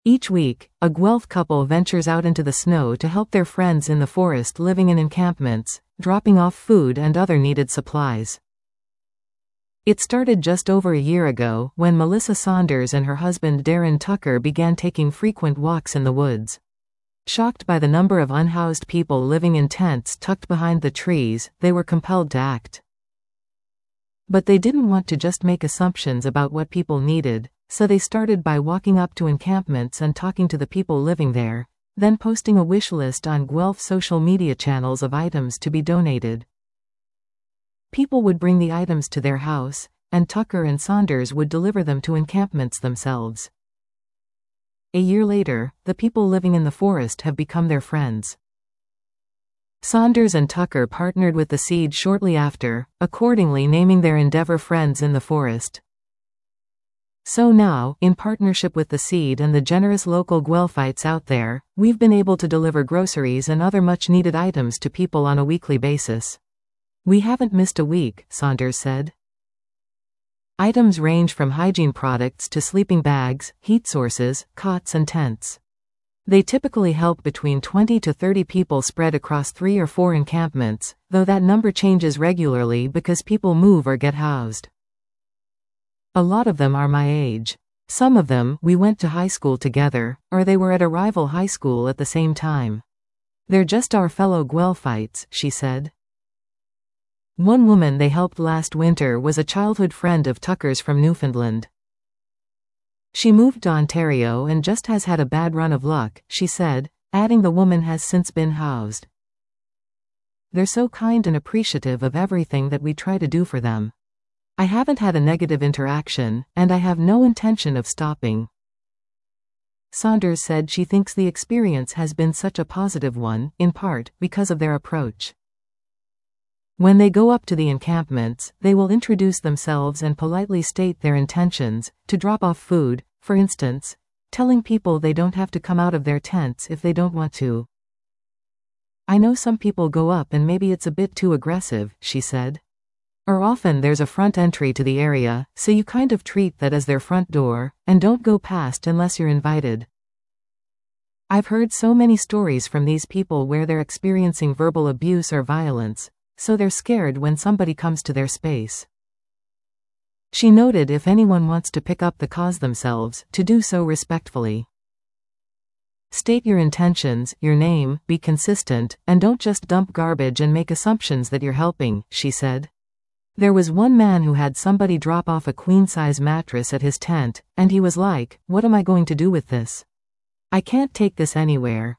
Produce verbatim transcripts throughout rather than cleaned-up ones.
Each week, a Guelph couple ventures out into the snow to help their friends in the forest living in encampments, dropping off food and other needed supplies. It started just over a year ago when Melissa Saunders and her husband Darren Tucker began taking frequent walks in the woods. Shocked by the number of unhoused people living in tents tucked behind the trees, they were compelled to act. But they didn't want to just make assumptions about what people needed, so they started by walking up to encampments and talking to the people living there, then posting a wish list on Guelph social media channels of items to be donated. People would bring the items to their house, and Tucker and Saunders would deliver them to encampments themselves. A year later, the people living in the forest have become their friends. Saunders and Tucker partnered with the Seed shortly after, accordingly naming their endeavor Friends in the Forest. So now, in partnership with the Seed and the generous local Guelphites out there, we've been able to deliver groceries and other much-needed items to people on a weekly basis. We haven't missed a week, Saunders said. Items range from hygiene products to sleeping bags, heat sources, cots and tents. They typically help between twenty to thirty people spread across three or four encampments, though that number changes regularly because people move or get housed. A lot of them are my age. Some of them, we went to high school together, or they were at a rival high school at the same time. They're just our fellow Guelphites, she said. One woman they helped last winter was a childhood friend of Tucker's from Newfoundland. She moved to Ontario and just has had a bad run of luck, she said, adding the woman has since been housed. They're so kind and appreciative of everything that we try to do for them. I haven't had a negative interaction, and I have no intention of stopping. Saunders said she thinks the experience has been such a positive one, in part, because of their approach. When they go up to the encampments, they will introduce themselves and politely state their intentions, to drop off food, for instance, telling people they don't have to come out of their tents if they don't want to. I know some people go up and maybe it's a bit too aggressive, she said. Or often there's a front entry to the area, so you kind of treat that as their front door, and don't go past unless you're invited. I've heard so many stories from these people where they're experiencing verbal abuse or violence, so they're scared when somebody comes to their space. She noted if anyone wants to pick up the cause themselves, to do so respectfully. State your intentions, your name, be consistent, and don't just dump garbage and make assumptions that you're helping, she said. There was one man who had somebody drop off a queen-size mattress at his tent, and he was like, "What am I going to do with this? I can't take this anywhere."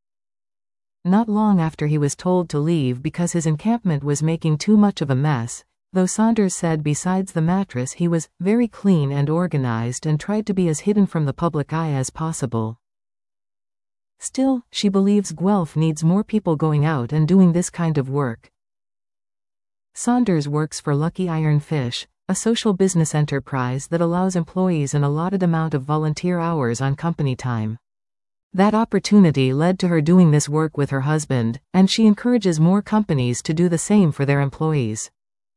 Not long after he was told to leave because his encampment was making too much of a mess, though Saunders said besides the mattress he was very clean and organized and tried to be as hidden from the public eye as possible. Still, she believes Guelph needs more people going out and doing this kind of work. Saunders works for Lucky Iron Fish, a social business enterprise that allows employees an allotted amount of volunteer hours on company time. That opportunity led to her doing this work with her husband, and she encourages more companies to do the same for their employees.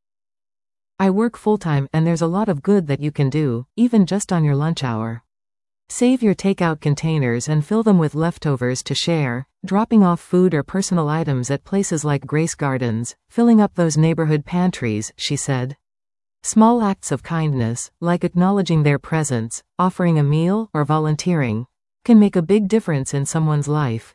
I work full-time and there's a lot of good that you can do, even just on your lunch hour. Save your takeout containers and fill them with leftovers to share, dropping off food or personal items at places like Grace Gardens, filling up those neighborhood pantries, she said. Small acts of kindness, like acknowledging their presence, offering a meal, or volunteering, can make a big difference in someone's life.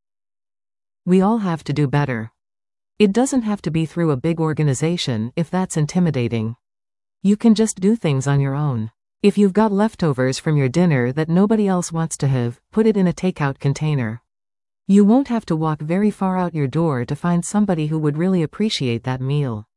We all have to do better. It doesn't have to be through a big organization if that's intimidating. You can just do things on your own. If you've got leftovers from your dinner that nobody else wants to have, put it in a takeout container. You won't have to walk very far out your door to find somebody who would really appreciate that meal.